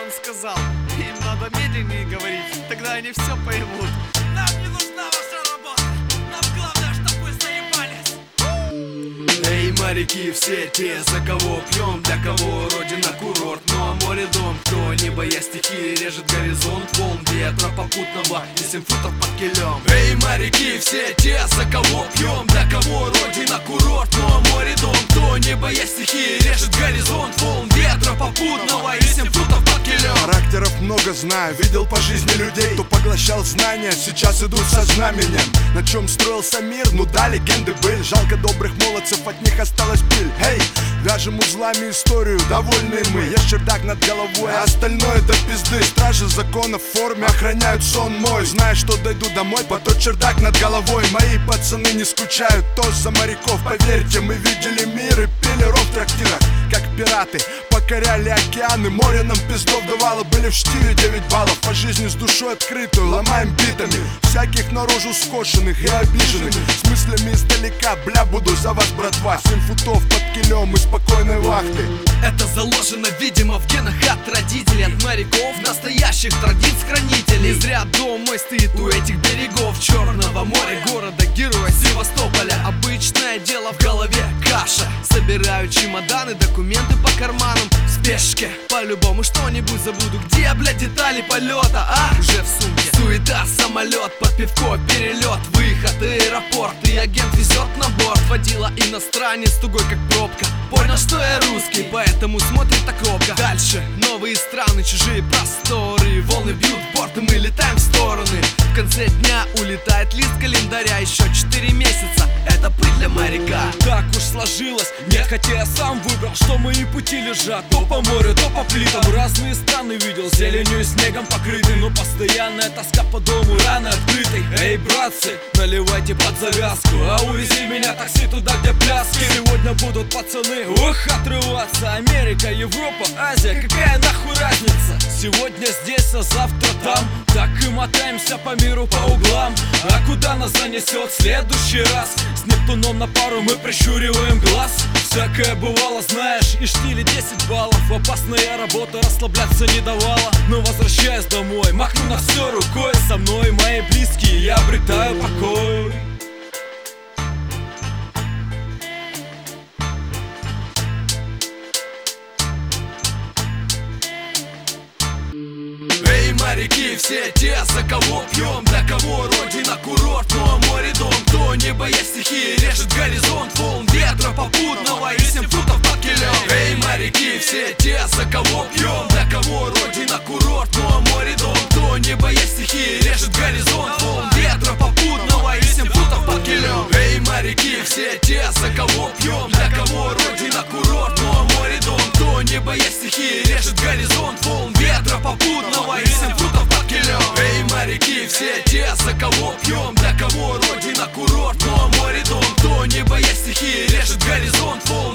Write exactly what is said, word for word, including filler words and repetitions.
он сказал: им надо медленнее говорить, тогда они все поймут. Нам не нужна ваша работа, нам главное, чтобы вы заебались. Эй, моряки все те, за кого пьем, для кого родина курорт, ну а море дом. Кто, не боясь стихии, режет горизонт, волн ветра попутного и семь футов под килем. Эй, моряки все те, за кого пьем, для кого родина курорт, ну а море дом. Кто, не боясь стихии, режет горизонт, волн ветра попутного и семь футов под килем. Характеров много знаю, видел по жизни людей, кто поглощал знания, сейчас идут со знаменем. На чем строился мир, ну да, легенды были. Жалко добрых молодцев, от них осталась пыль. Эй, вяжем узлами историю, довольны мы. Есть чердак над головой, а остальное до пизды. Стражи закона в форме охраняют сон мой. Зная, что дойду домой, по тот чердак над головой. Мои пацаны не скучают, тост за моряков. Поверьте, мы видели мир и пили ров в трактирах, как пираты, покоряли океаны. Море нам пиздов давало, были в штиле девять баллов. По жизни с душой открытую, ломаем битами всяких наружу скошенных и обиженных. С мыслями издалека, бля, буду за вас, братва. Семь футов под килем и спокойной вахты. Это заложено, видимо, в генах от родителей, от моряков, настоящих традиц хранителей. Зря дом мой стоит у этих берегов Черного моря, города героя Севастополя. Обычное дело, в голове каша. Собираю чемоданы, документы по карманам. В спешке, по-любому что-нибудь забуду. Где, блядь, детали полета, а? Уже в сумке. Суета, самолет, под пивко, перелет, выход, аэропорт. И агент везет на борт. Водила иностранец, тугой как пробка. Понял, что я русский, поэтому смотрит так робко. Дальше новые страны, чужие просторы. Волны бьют в борт, и мы летаем в стороны. В конце дня улетает лист календаря. Еще четыре месяца, это пыль для моряка. Так уж сложилось, нет, хотя я сам выбрал, что мои пути лежат то по морю, то по плитам. Разные страны видел, зеленью и снегом покрыты, но постоянная тоска по дому, раны открытой. Эй, братцы, наливайте под завязку, а увези меня такси туда, где пляски. Сегодня будут пацаны, ох, отрываться. Америка, Европа, Азия, какая нахуй разница? Сегодня здесь, а завтра там. Так и мотаемся по миру по углам. А куда нас занесет в следующий раз? С Нептуном на пару мы прищуриваем глаз. Всякое бывало, знаешь, и штили десять баллов. Опасная работа расслабляться не давала. Но возвращаясь домой, махну на все рукой. Со мной мои близкие, я обретаю покой. Эй, моряки все те, за кого пьем, для кого родина курорт, ну а море дом. Кто, не боясь стихии, режет горизонт, волн ветра попутного и семь футов под килем. Эй, моряки все те, за кого пьем, для кого родина курорт, ну а море дом. Кто, не боясь стихии, режет горизонт, волн ветра попутного и семь футов под килем. Эй, моряки все те, за кого пьем, для кого родина курорт, ну а море дом. Кто, не боясь стихии, режет горизонт, волн ветра попутного и семь футов под килем. Эй, моряки все те, за кого пьем, для кого родина курорт, ну а море дом. Кто, не боясь стихии, режет горизонт, волн